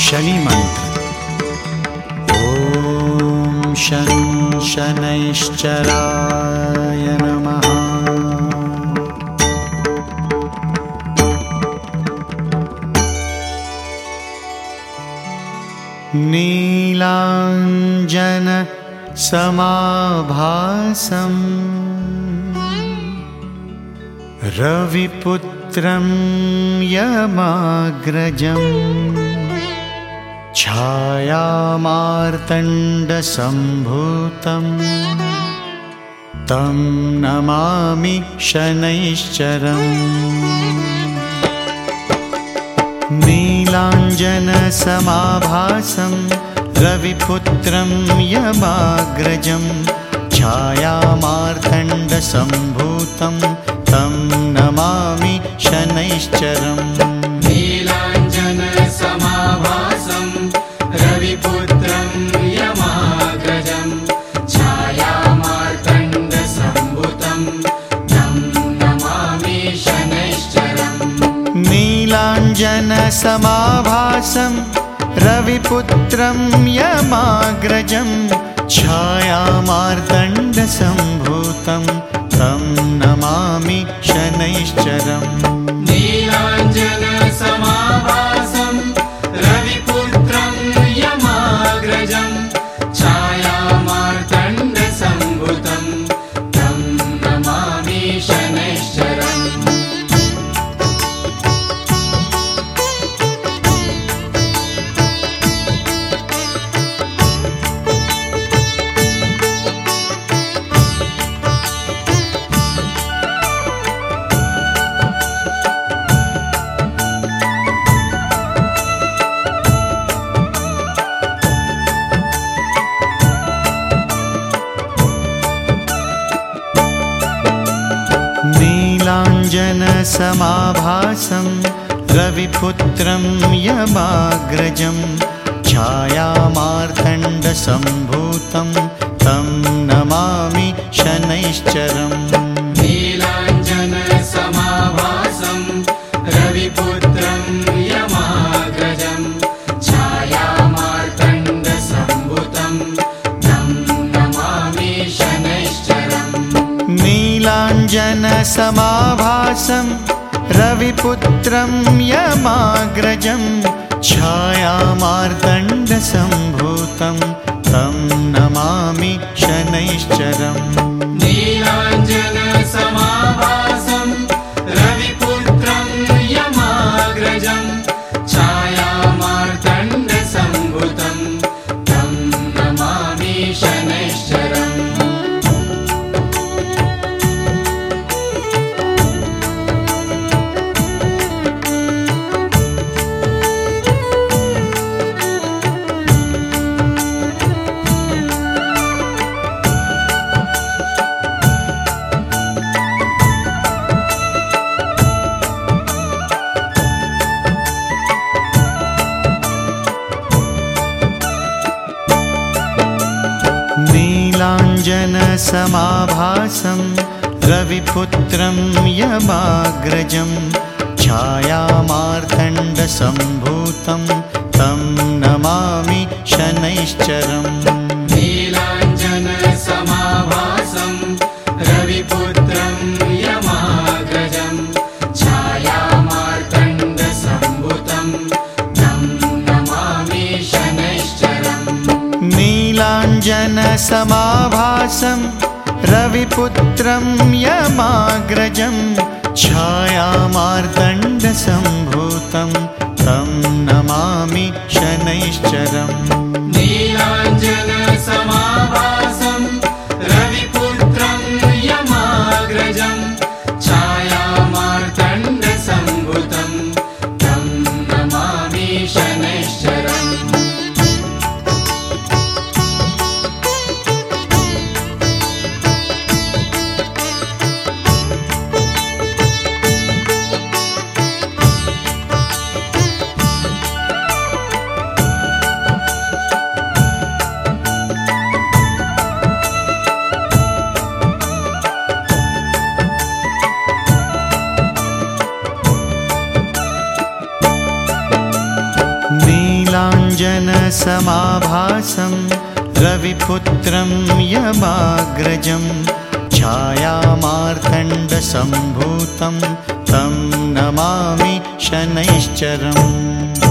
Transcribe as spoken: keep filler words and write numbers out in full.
शनि मंत्र। ओम शं शनैश्चराय नमः। नीलांजन समाभासम् रविपुत्रं यमाग्रजम् छायामार्तण्डसम्भूतं तं नमामि शनैश्चरम्। नीलाञ्जनसमाभासं रविपुत्रं यमाग्रजं छायामार्तण्डसम्भूतं तं नमामि शनैश्चरम्। नीलाञ्जनसमाभासं रविपुत्रं यमाग्रजं छायामार्तण्डसम्भूतं तं नमामि शनैश्चरम्। नीलाञ्जनसमाभासं रविपुत्रं यमाग्रजं छायामार्तण्डसम्भूतं तं नमामि शनैश्चरम्। नीलाञ्जनसमाभासं रविपुत्रं यमाग्रजं छायामार्तण्डसम्भूतं तं नमामि शनैश्चरम्। नीलाञ्जनसमाभासं रविपुत्रं यमाग्रजं छायामार्तण्डसम्भूतं तं नमामि शनैश्चरम्। नीलाञ्जनसमाभासं रविपुत्रं यमाग्रजं छायामार्तण्डसम्भूतं तं नमामि शनैश्चरम्। नीलाञ्जनसमाभासं रविपुत्रं यमाग्रजं छायामार्तण्डसम्भूतं तं नमामि शनैश्चरम्। नीलाञ्जनसमाभासं रविपुत्रं यमाग्रजं छायामार्तण्डसम्भूतं तं नमामि शनैश्चरम्। नीलाञ्जनसमाभासं रविपुत्रं यमाग्रजं छायामार्तण्डसम्भूतं तं नमामि शनैश्चरम्। नीलाञ्जनसमाभासं रविपुत्रं यमाग्रजं छायामार्तण्डसम्भूतं तं नमामि शनैश्चरम्। नीलाञ्जनसमाभासं रविपुत्रं यमाग्रजं छायामार्तण्डसम्भूतं तं नमामि शनैश्चरम्। नीलाञ्जनसमाभासं रविपुत्रं यमाग्रजं छायामार्तण्डसम्भूतं तं नमामि शनैश्चरम्। निरञ्जनसमाभासं रविपुत्रं यमाग्रजं छायामार्तण्डसम्भूतं तं नमामि शनैश्चरम्।